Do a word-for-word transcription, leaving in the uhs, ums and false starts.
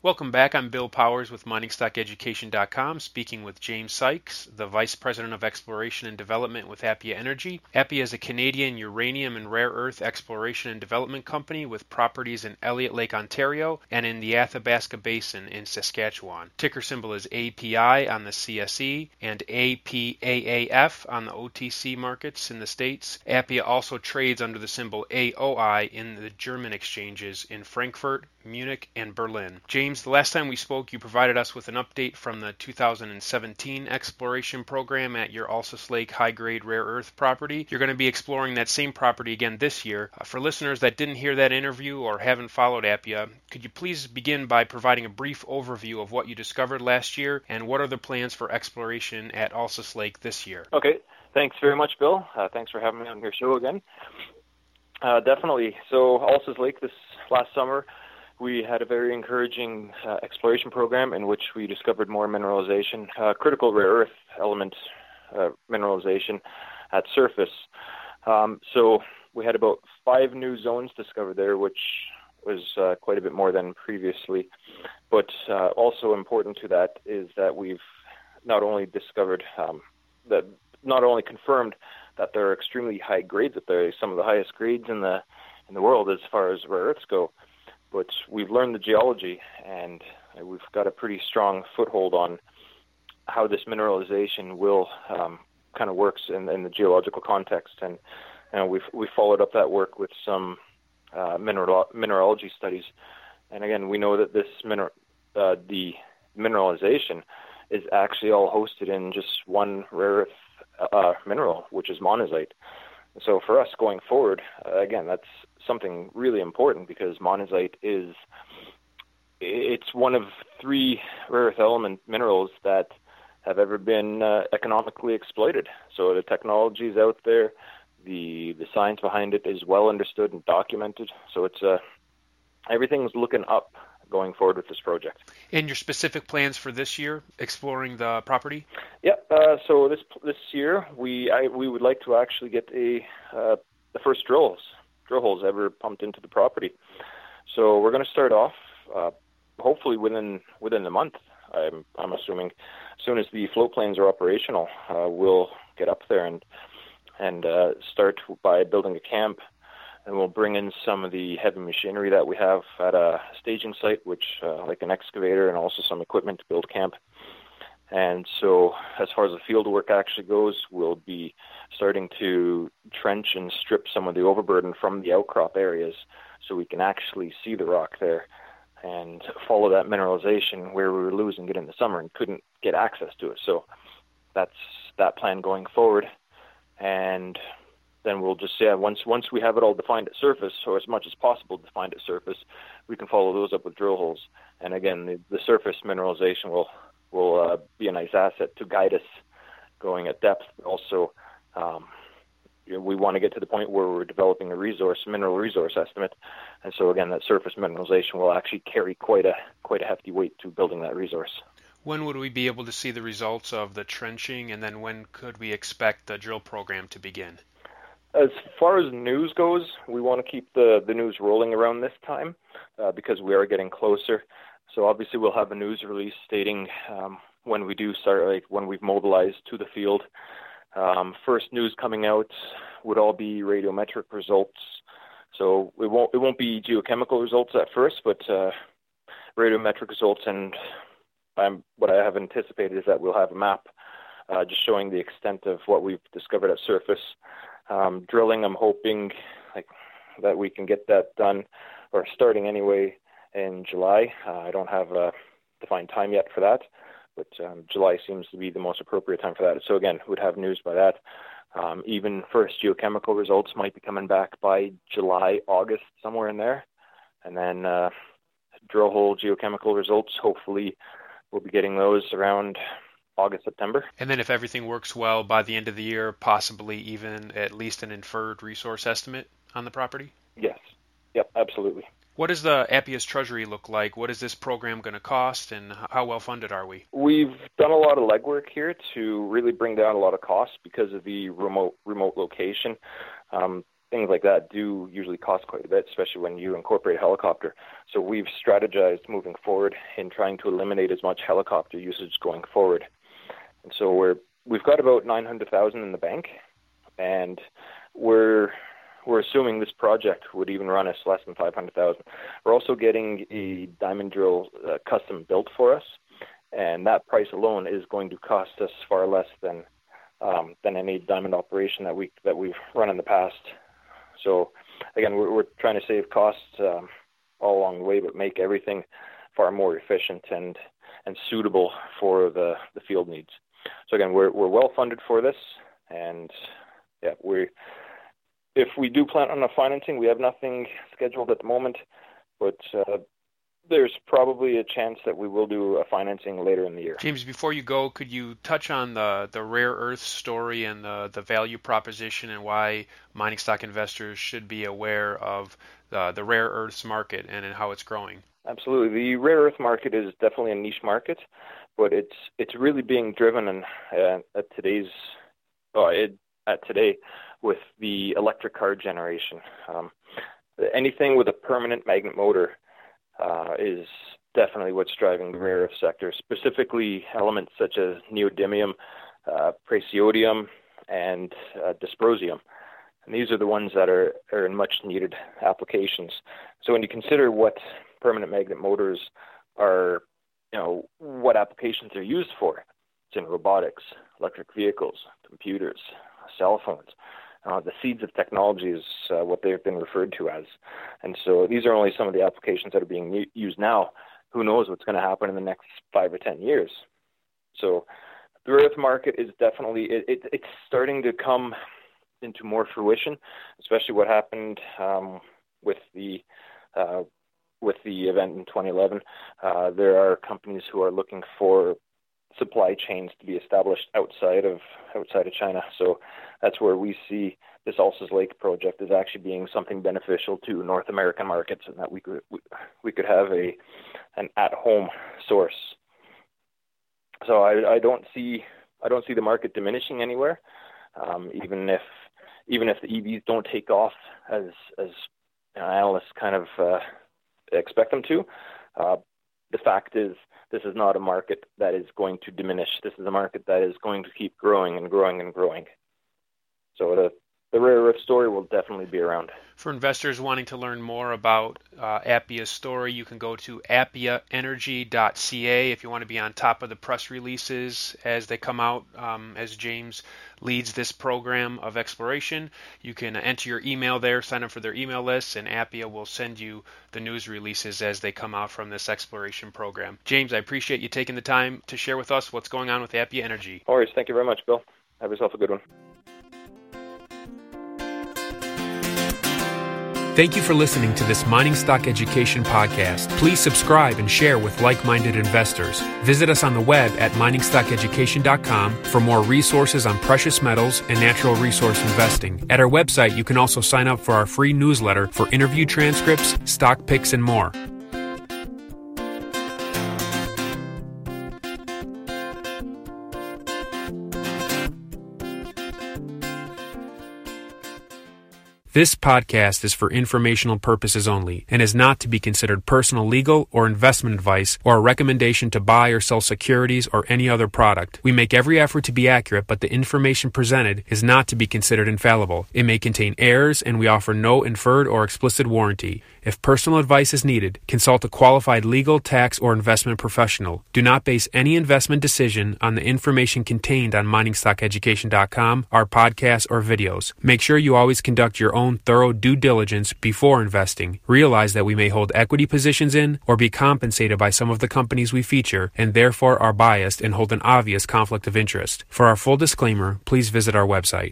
Welcome back. I'm Bill Powers with mining stock education dot com, speaking with James Sykes, the Vice President of Exploration and Development with Appia Energy. Appia is a Canadian uranium and rare earth exploration and development company with properties in Elliott Lake, Ontario, and in the Athabasca Basin in Saskatchewan. Ticker symbol is A P I on the C S E and A P A A F on the O T C markets in the States. Appia also trades under the symbol A O I in the German exchanges in Frankfurt, Munich, and Berlin. James, the last time we spoke, you provided us with an update from the two thousand seventeen exploration program at your Alsace Lake high-grade rare earth property. You're going to be exploring that same property again this year. Uh, for listeners that didn't hear that interview or haven't followed Appia, could you please begin by providing a brief overview of what you discovered last year and what are the plans for exploration at Alsace Lake this year? Okay, thanks very much, Bill. Uh, thanks for having me on your show again. Uh, definitely. So Alsace Lake this last summer, we had a very encouraging uh, exploration program in which we discovered more mineralization, uh, critical rare earth element uh, mineralization at surface. Um, so we had about five new zones discovered there, which was uh, quite a bit more than previously. But uh, also important to that is that we've not only discovered, um, that not only confirmed that there are extremely high grades up there, some of the highest grades in the in the world as far as rare earths go, but we've learned the geology, and we've got a pretty strong foothold on how this mineralization will um, kind of works in, in the geological context. And, and we've we followed up that work with some uh, mineral, mineralogy studies. And again, we know that this mineral, uh, the mineralization is actually all hosted in just one rare earth uh, mineral, which is monazite. So for us going forward, uh, again, that's something really important because monazite is, it's one of three rare earth element minerals that have ever been uh, economically exploited. So the technology is out there, the the science behind it is well understood and documented. So it's uh, everything's looking up going forward with this project. And your specific plans for this year, exploring the property? Yeah. Uh, so this this year we I, we would like to actually get a uh, the first drills drill holes ever pumped into the property. So we're going to start off uh, hopefully within within the month. I'm I'm assuming as soon as the float planes are operational, uh, we'll get up there and and uh, start by building a camp. And we'll bring in some of the heavy machinery that we have at a staging site, which uh, like an excavator and also some equipment to build camp. And so as far as the field work actually goes, we'll be starting to trench and strip some of the overburden from the outcrop areas so we can actually see the rock there and follow that mineralization where we were losing it in the summer and couldn't get access to it. So that's that plan going forward. And then we'll just, yeah, once once we have it all defined at surface, or as much as possible defined at surface, we can follow those up with drill holes. And again, the, the surface mineralization will will uh, be a nice asset to guide us going at depth. Also, um, you know, we want to get to the point where we're developing a resource, mineral resource estimate. And so again, that surface mineralization will actually carry quite a quite a hefty weight to building that resource. When would we be able to see the results of the trenching, and then when could we expect the drill program to begin? As far as news goes, we want to keep the, the news rolling around this time uh, because we are getting closer. So obviously we'll have a news release stating um, when we do start, like when we've mobilized to the field. Um, first news coming out would all be radiometric results. So it won't it won't be geochemical results at first, but uh, radiometric results. And I'm, what I have anticipated is that we'll have a map uh, just showing the extent of what we've discovered at surface. Um, drilling, I'm hoping like that we can get that done, or starting anyway, in July. Uh, I don't have a defined time yet for that, but um, July seems to be the most appropriate time for that. So again, we'd have news by that. Um, even first geochemical results might be coming back by July, August, somewhere in there. And then uh, drill hole geochemical results, hopefully we'll be getting those around August, September. And then if everything works well by the end of the year, possibly even at least an inferred resource estimate on the property? Yes. Yep, absolutely. What does the Appia's treasury look like? What is this program going to cost, and how well funded are we? We've done a lot of legwork here to really bring down a lot of costs because of the remote remote location. Um, things like that do usually cost quite a bit, especially when you incorporate a helicopter. So we've strategized moving forward in trying to eliminate as much helicopter usage going forward. And so we're we've got about nine hundred thousand in the bank, and we're we're assuming this project would even run us less than five hundred thousand. We're also getting a diamond drill uh, custom built for us, and that price alone is going to cost us far less than um, than any diamond operation that we that we've run in the past. So again, we're, we're trying to save costs um, all along the way, but make everything far more efficient and and suitable for the, the field needs. So again, we're we're well funded for this, and yeah, we if we do plan on a financing, we have nothing scheduled at the moment, but uh, there's probably a chance that we will do a financing later in the year. James, before you go, could you touch on the, the rare earth story and the, the value proposition and why mining stock investors should be aware of the, the rare earths market and, and how it's growing? Absolutely. The rare earth market is definitely a niche market, but it's it's really being driven in, uh, at today's uh, it, at today with the electric car generation. Um, anything with a permanent magnet motor Uh, is definitely what's driving the rare earth sector, specifically elements such as neodymium, uh, praseodymium, and uh, dysprosium. And these are the ones that are, are in much needed applications. So when you consider what permanent magnet motors are, you know, what applications they're used for, it's in robotics, electric vehicles, computers, cell phones. Uh, the seeds of technology is uh, what they've been referred to as. And so these are only some of the applications that are being u- used now. Who knows what's going to happen in the next five or ten years? So the rare earth market is definitely, it, it, it's starting to come into more fruition, especially what happened um, with the uh, with the event in twenty eleven. Uh, there are companies who are looking for supply chains to be established outside of outside of China. So that's where we see this Alces Lake project as actually being something beneficial to North American markets, and that we could we, we could have a an at-home source. So I, I don't see I don't see the market diminishing anywhere, um, even if even if the E Vs don't take off as as you know, analysts kind of uh, expect them to. Uh, the fact is, this is not a market that is going to diminish. This is a market that is going to keep growing and growing and growing. So the, the rare earth story will definitely be around. For investors wanting to learn more about uh, Appia's story, you can go to appia energy dot c a if you want to be on top of the press releases as they come out, um, as James leads this program of exploration. You can enter your email there, sign up for their email list, and Appia will send you the news releases as they come out from this exploration program. James, I appreciate you taking the time to share with us what's going on with Appia Energy. No worries. Thank you very much, Bill. Have yourself a good one. Thank you for listening to this Mining Stock Education podcast. Please subscribe and share with like-minded investors. Visit us on the web at mining stock education dot com for more resources on precious metals and natural resource investing. At our website, you can also sign up for our free newsletter for interview transcripts, stock picks, and more. This podcast is for informational purposes only and is not to be considered personal legal or investment advice or a recommendation to buy or sell securities or any other product. We make every effort to be accurate, but the information presented is not to be considered infallible. It may contain errors, and we offer no inferred or explicit warranty. If personal advice is needed, consult a qualified legal, tax, or investment professional. Do not base any investment decision on the information contained on mining stock education dot com, our podcasts, or videos. Make sure you always conduct your own thorough due diligence before investing. Realize that we may hold equity positions in or be compensated by some of the companies we feature, and therefore are biased and hold an obvious conflict of interest. For our full disclaimer, please visit our website.